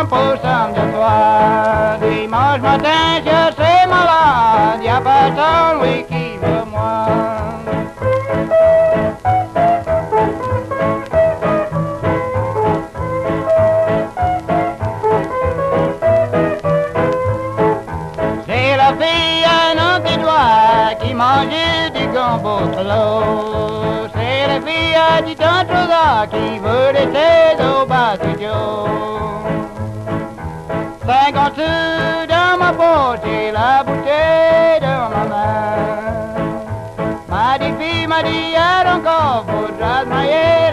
possum de toi. Dimanche matin, je serai malade, y a personne, oui, qui veut moi. C'est la fille à un petit doigt qui mangeait du gombo l'eau. C'est la fille à du tantrosa qui veut des thés au bas du Joe. 50 sous dans ma poche et la bouteille dans ma main. M'a dit fille, m'a dit, y'a encore, faudra se marier.